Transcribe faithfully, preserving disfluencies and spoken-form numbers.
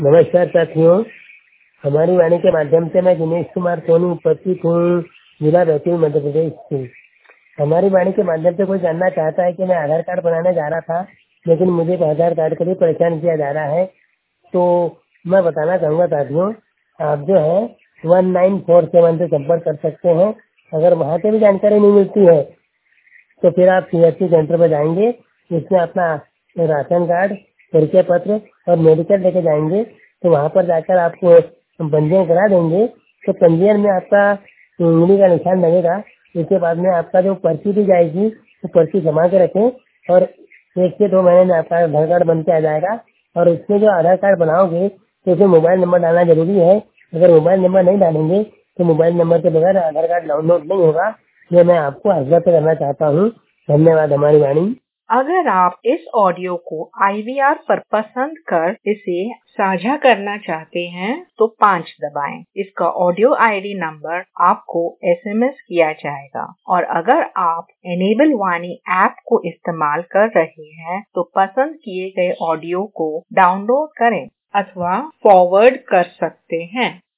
नमस्कार साथियों, हमारी वाणी के माध्यम से मैं दिनेश कुमार सोनी उपस्थित हूँ, जिला बैतूल मध्य प्रदेश से। हमारी वाणी के माध्यम से कोई जानना चाहता है कि मैं आधार कार्ड बनाने जा रहा था, लेकिन मुझे आधार कार्ड के लिए परेशान किया जा रहा है। तो मैं बताना चाहूँगा साथियों, आप जो है वन नाइन फोर सेवन से संपर्क कर सकते हैं। अगर वहाँ से भी जानकारी नहीं मिलती है तो फिर आप सी एस सी सेंटर पर जाएंगे, इसमें अपना राशन कार्ड, परिचय पत्र और मेडिकल लेके जाएंगे। तो वहाँ पर जाकर आपको पंजीयन करा देंगे। तो पंजीयन में आपका उंगली का निशान लगेगा। इसके बाद में आपका जो पर्ची दी जाएगी वो पर्ची जमा के रखें और एक से दो महीने में आपका आधार कार्ड बन के आ जाएगा। और इसमें जो आधार कार्ड बनाओगे तो उसमें मोबाइल नंबर डालना जरूरी है। अगर मोबाइल नंबर नहीं डालेंगे तो मोबाइल नंबर के बगैर आधार कार्ड डाउनलोड नहीं होगा। ये मैं आपको अवगत करना चाहता हूँ। धन्यवाद। हमारी वाणी। अगर आप इस ऑडियो को आई वी आर पर पसंद कर इसे साझा करना चाहते हैं तो पाँच दबाएं। इसका ऑडियो आई डी नंबर आपको एस एम एस किया जाएगा। और अगर आप एनेबल वाणी ऐप को इस्तेमाल कर रहे हैं तो पसंद किए गए ऑडियो को डाउनलोड करें अथवा फॉरवर्ड कर सकते हैं।